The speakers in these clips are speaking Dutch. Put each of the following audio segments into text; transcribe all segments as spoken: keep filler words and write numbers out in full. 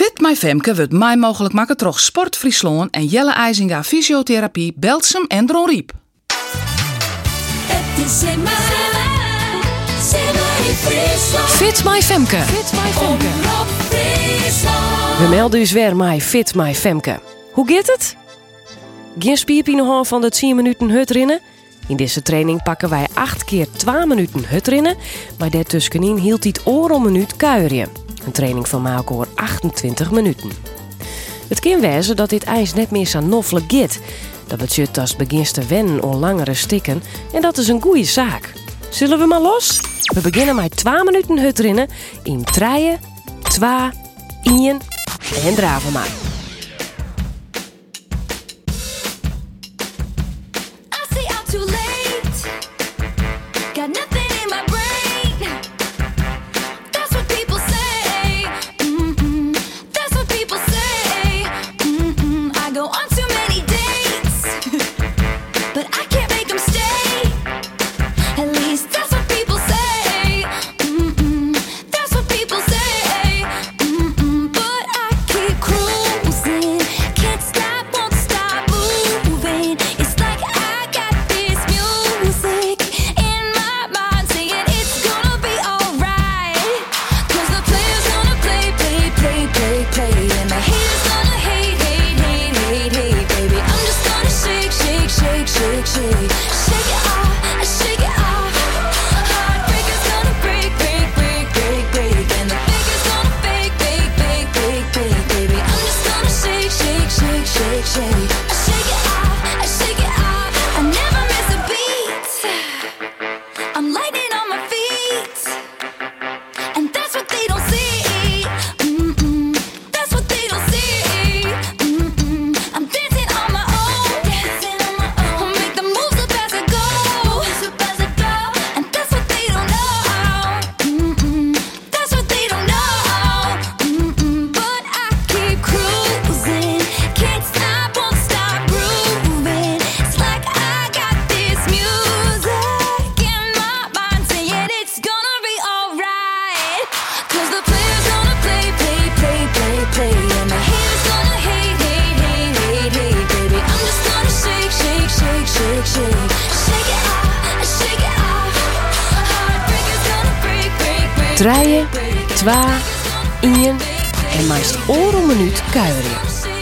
Fit My Femke wordt mij mogelijk maken door Sport Friesland en Jelle IJzinga Fysiotherapie, Belsum en Dron Riep. Fit My Femke. Fit My Femke. We melden u weer mij Fit My Femke. Hoe gaat het? Geen spierpijn van de tien minuten hutrennen? In deze training pakken wij acht keer twee minuten hutrennen, maar daartussenin hield hij het oor om een minuut kuierje. Een training van mij ook achtentwintig minuten. Het kan wezen dat dit ijs net meer zo noffelijk gaat. Dat betekent als het begint te wennen aan langere stikken en dat is een goede zaak. Zullen we maar los? We beginnen met twee minuten hutrennen in drie, twee, één en draven maar. Drie, twee, één en meest oor een minuut kuierje.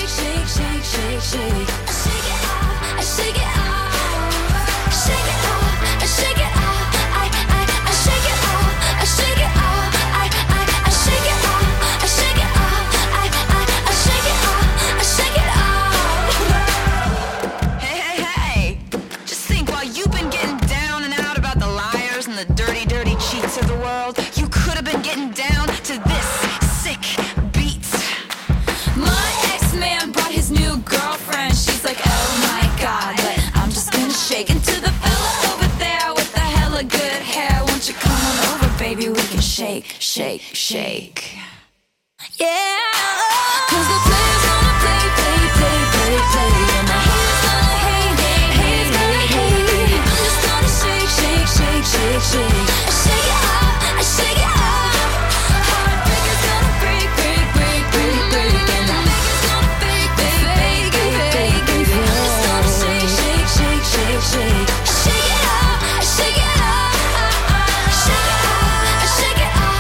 Shake, shake, shake. Yeah. Cause the players gonna play, play, play, play, play. And the haters gonna hate, hate, hate, hate, hate. I'm just gonna shake, shake, shake, shake, shake. I shake it off, I shake it off. Heartbreakers gonna break, break, break, break, break. And the makers gonna fake, fake, fake, fake, fake. I'm just gonna shake, shake, shake, shake, shake. I shake it off, I shake it off. I shake it off, I shake it off.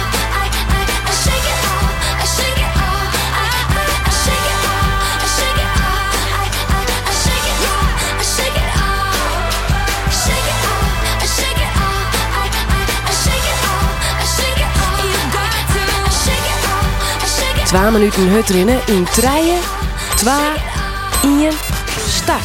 Twee minuten hutrennen in drie, twee, één, start.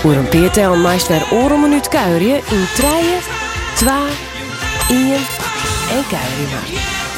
Voor een peertel meest weer oren minuut kuierje in treien, twa, ien en kuierje maar.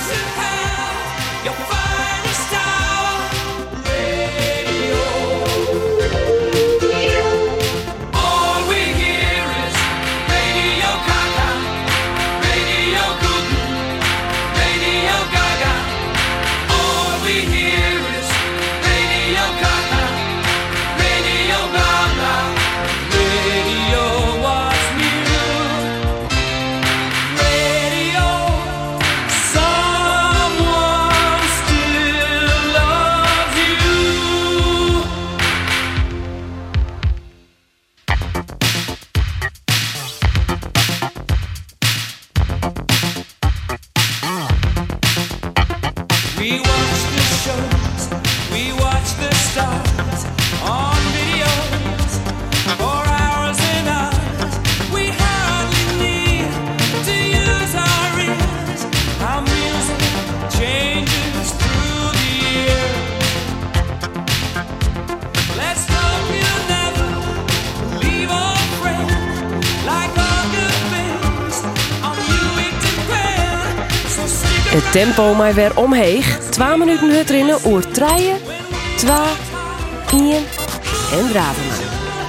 Het tempo mij weer omheeg. Twee minuten het rennen oer treien, twa, ien en draven maar.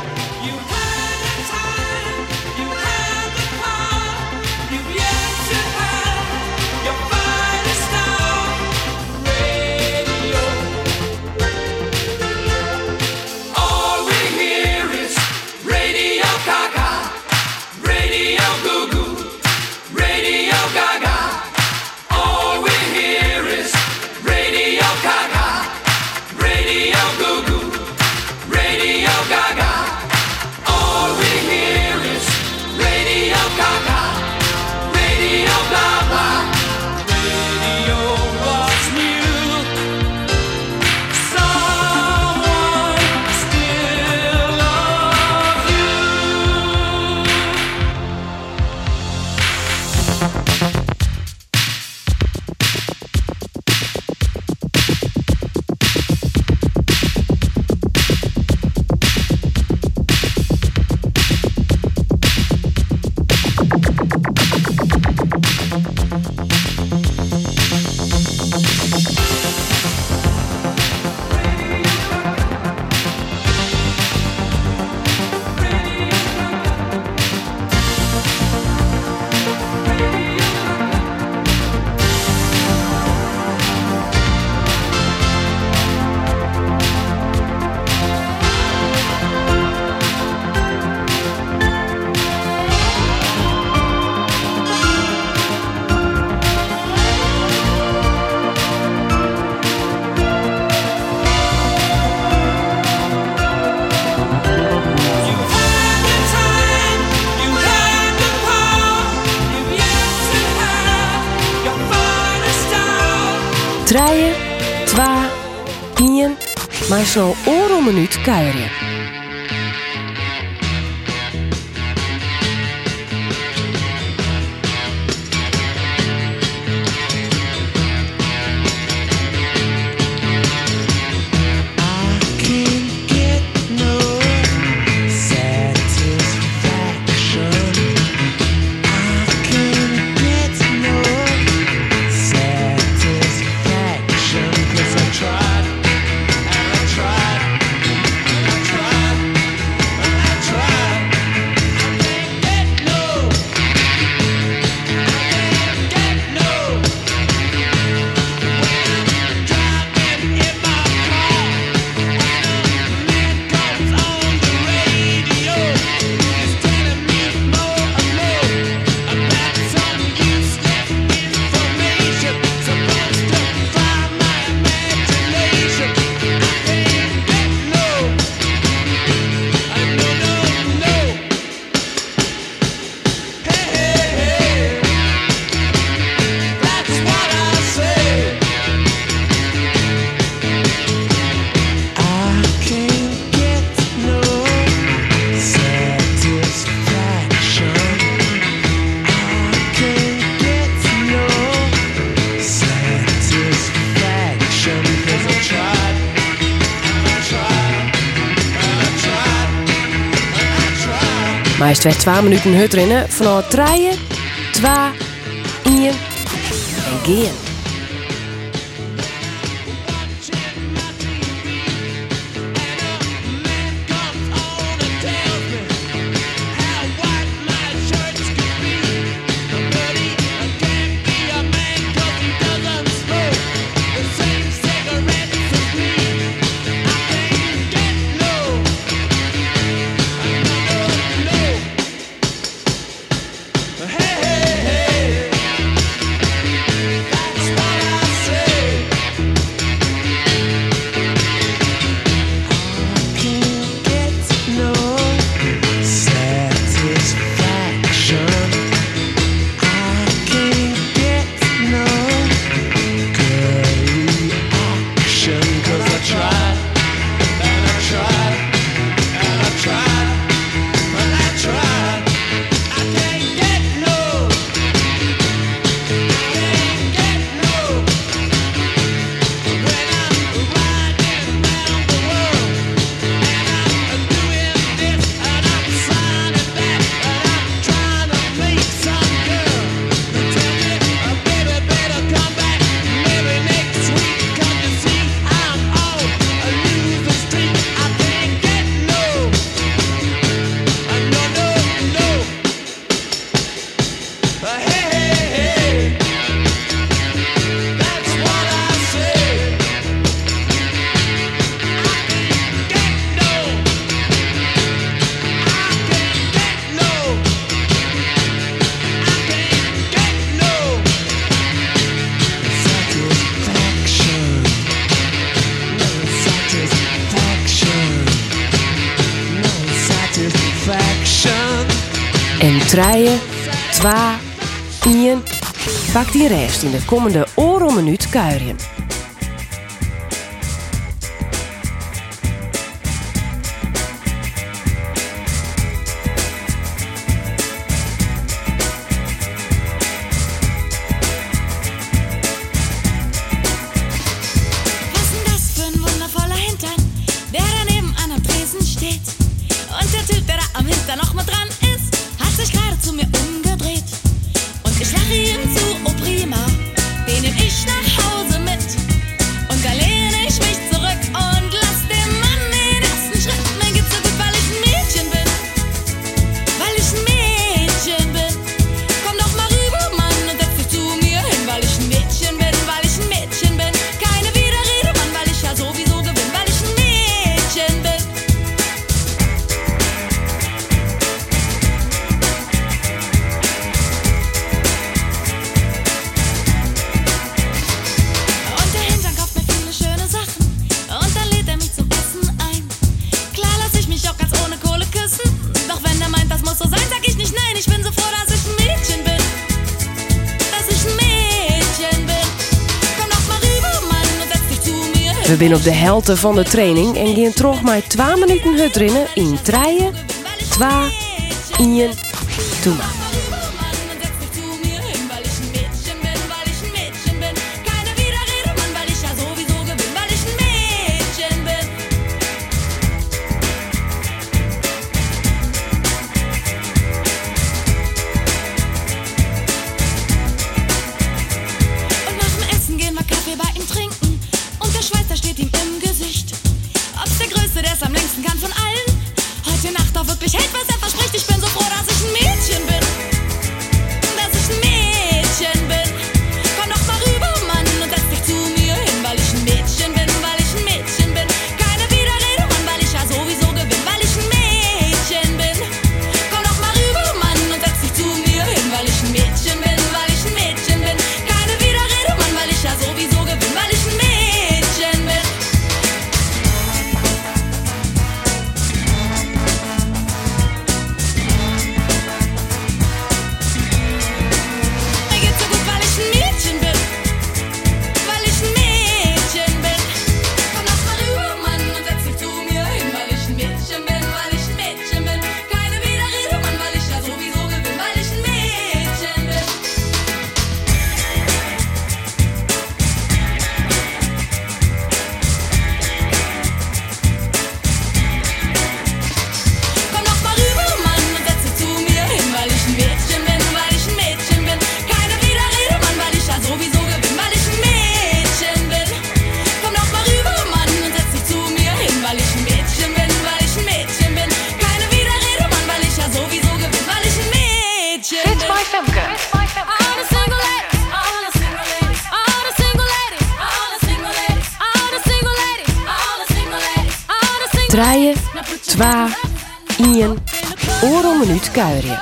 Treien, twa, ien, maar zo oren minuut kuierje. Tried, and I tried. Maar is het twee minuten hut rennen vanaf drie, twee, één en gaan. En drie, twee, één. Pak die rest in de komende oorlogminuut kuieren. We zijn op de helft van de training en gaan terug met twee minuten hut rennen in drie, twee, één, toen maar. Treien, twa, ien, oor om minuut kuierje.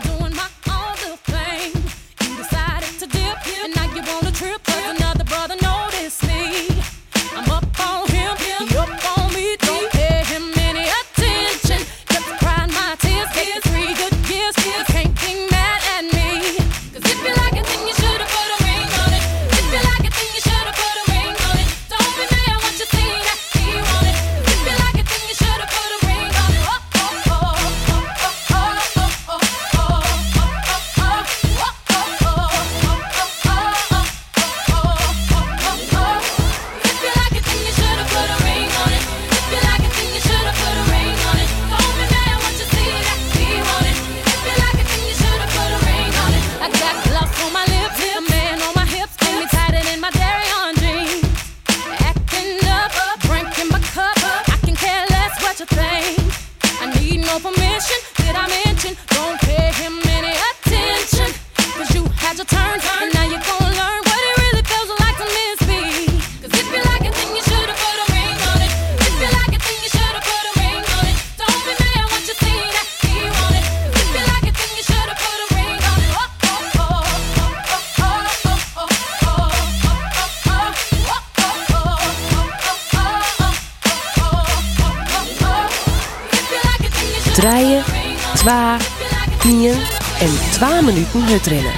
Treien, twa, ien en twa minuten het rennen.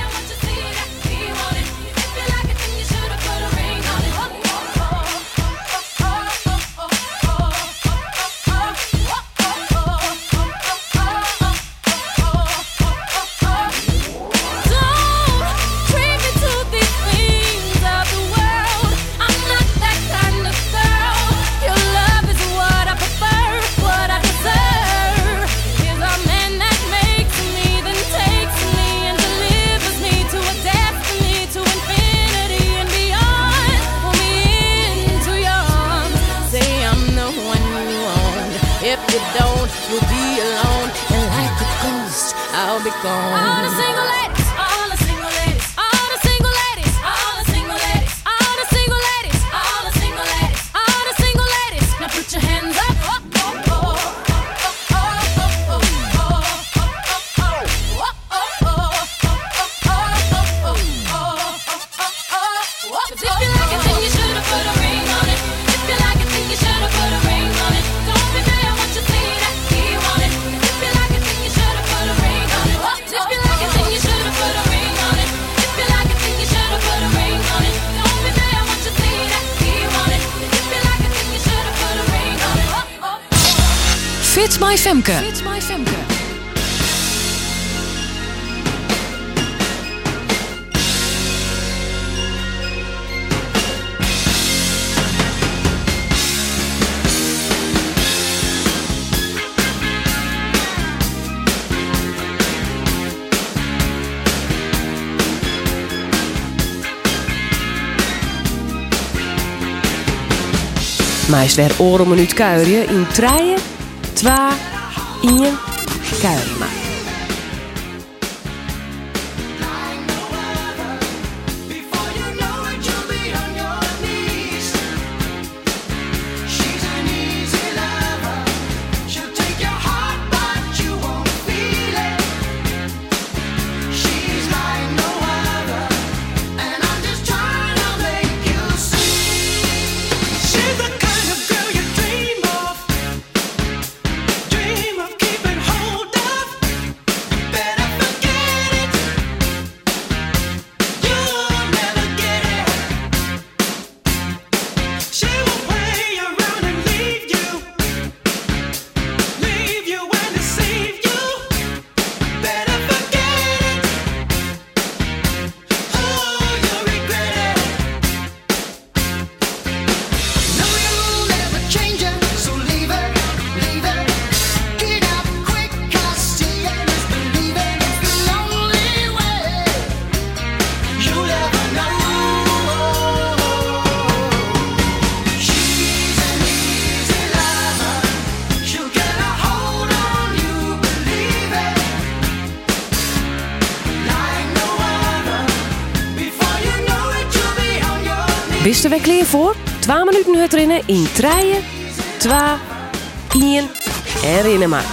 I'll be gone. All the single ladies, all the single ladies, all the single ladies, all the single ladies, all the single ladies, all the single ladies, all the single ladies. Now put your hands up. Fits My Femke. Fits My Femke. Meist weer oor om een minuut kuierje in treien. Twa, ien, kuierje maar. Bist er weer klaar voor? Twa minuten het rennen in treien, twa, ien en rennen maar.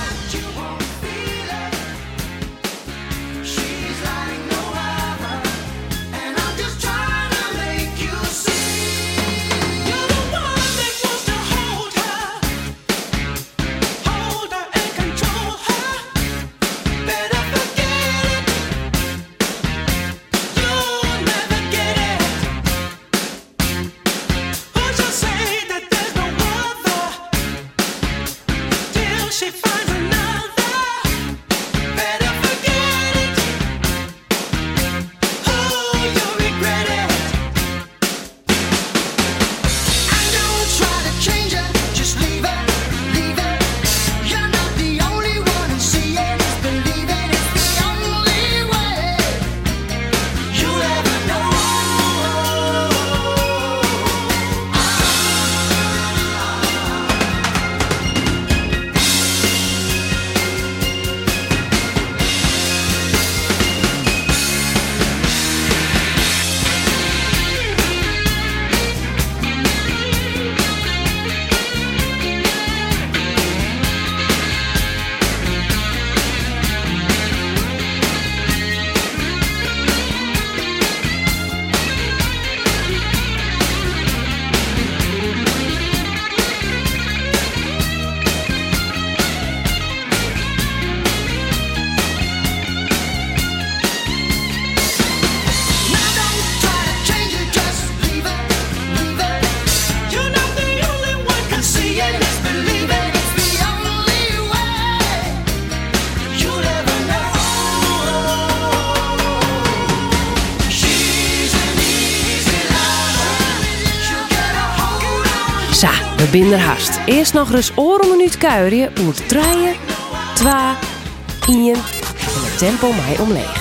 We binnen er haast. Eerst nog eens oor een minuut kuieren. Oer draaien, twa, ien en het tempo mij omleeg.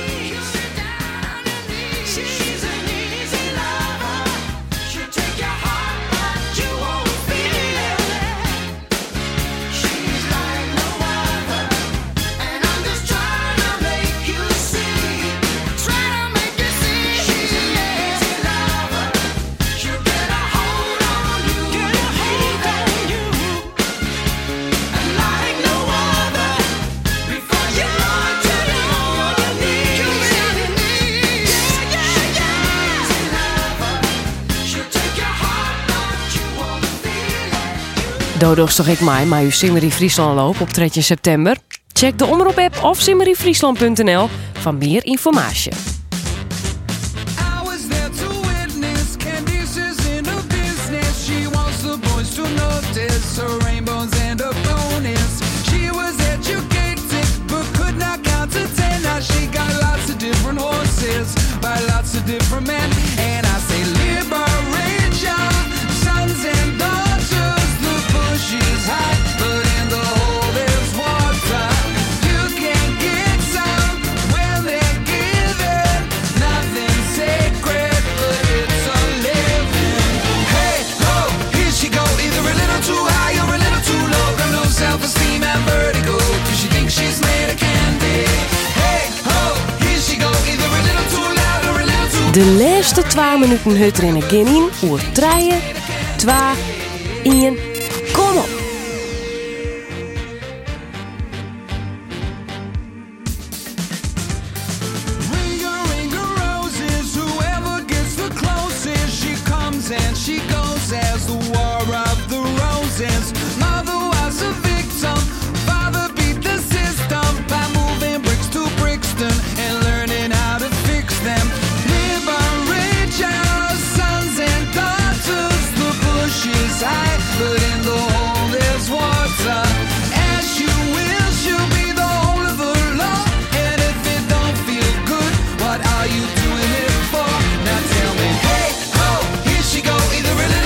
Dodo's toch ik mij, maar u Simmerie Friesland loop op dertien september. Check de omroep-app of simmerie friesland punt n l voor meer informatie. De laatste twee minuten hut er in een beginning. Oer draaien, twa, ien, kom op! And she goes as the war of the roses. Mother was a victim, father beat the system by moving bricks to Brixton and learning how to fix them. Liberate your sons and daughters. The bush is high, but in the hole there's water. As you wish you'll be the whole of the law. And if it don't feel good, what are you doing it for? Now tell me, hey ho, here she go, either really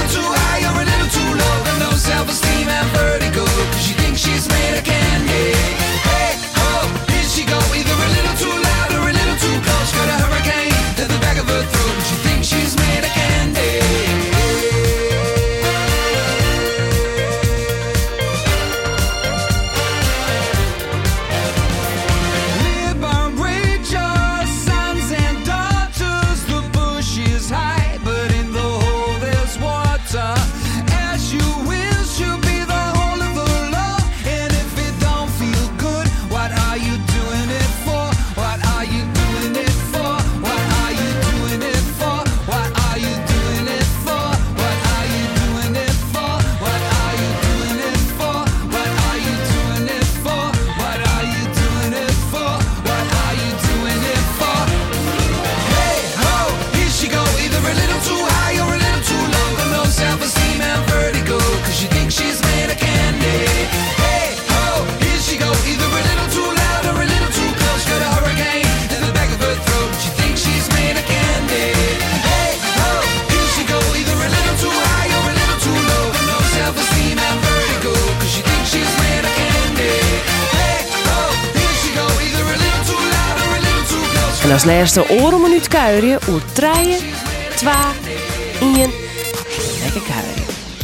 als laatste oren minuut kuieren oer treien, twa, één. Lekker kuieren.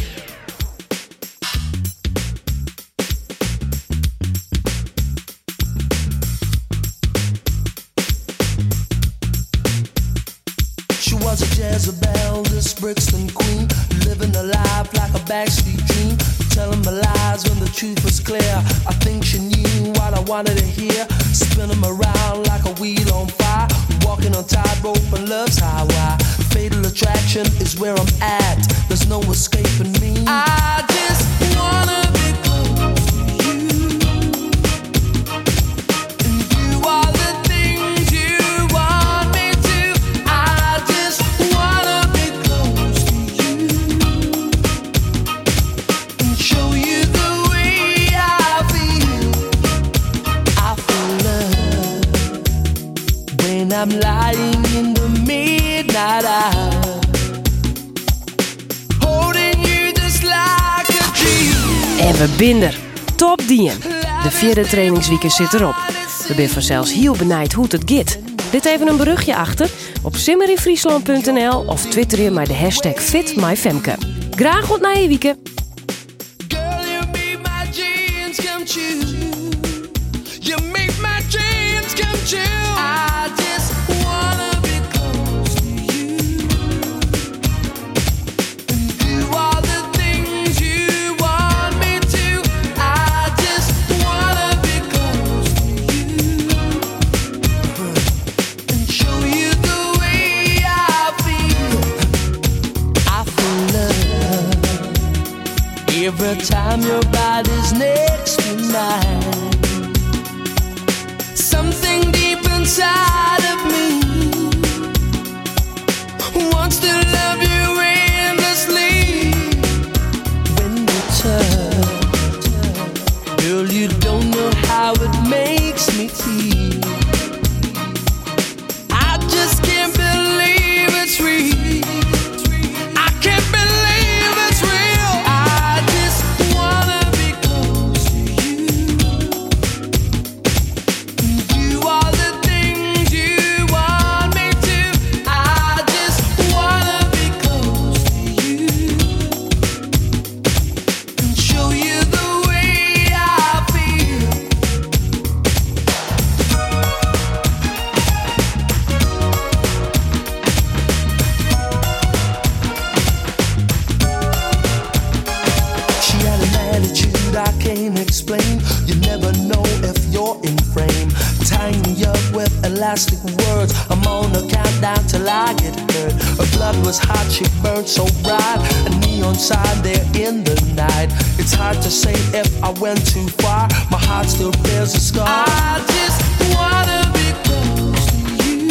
She was a Jezebel, this Brixton queen, living a life like a backstreet dream, telling my lies when the truth was clear. I think she knew what I wanted to hear, spinning around like a wheel on fire, walking on tightrope and love's highway. Fatal attraction is where I'm at, there's no escaping me. I just wanna be close to you, and you are the things you want me to. I just wanna be close to you and show you the way I feel. I feel love when I'm lying in the midnight hour, holding you just like a dream. En we binder. Top dien. De vierde trainingsweekend zit erop. We zijn vanzelfs heel benijd hoe het gaat. Dit even een berichtje achter op simmerinfriesland punt n l of twitter je maar de hashtag FitMyFemke. Graag tot na je weekend. Girl, you make my dreams come true. You make my dreams come true. I just wanna be close to you and do all the things you want me to. I just wanna be close to you and show you the way I feel. I feel love every time your body's next to mine. Something deep inside of me wants to love you endlessly. When you touch, girl, you don't know how it makes me feel. I just can't believe it's real. I can't believe it's real. I just wanna be close to you and do all the things you want me to. I just wanna be close to you and show you the way I feel. She had an attitude I can't explain. You never know if you're in frame. Tying me up with elastic words. I'm on a countdown till I get hurt. Her blood was hot, she burned so bright. A neon sign there in the night. It's hard to say if I went too far. My heart still bears a scar. I just wanna be close to you.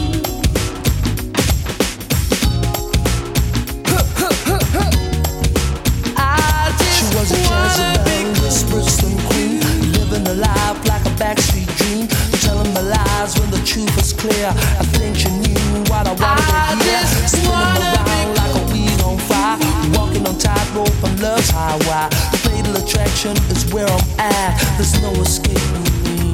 I just she was a Jezebel, this Brixton queen, living a life like a backstreet dream, telling my lies when the truth was clear. I think she knew what I wanted to hear, spinning around like a wheel on fire, walking on tightrope on love's highway. Fatal attraction is where I'm at, there's no escaping me.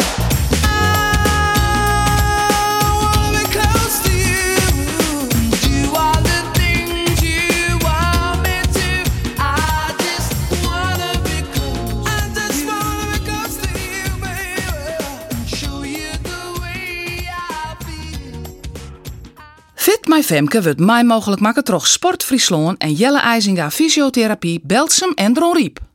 I wanna be close to you, do all the things you want me to. I just wanna be close. I just wanna be close to you, baby, and show you the way I feel. FitMyFemke wordt mij mogelijk maken troch Sport Friesland en Jelle IJzinga Fysiotherapie Belsum en Dron Riep.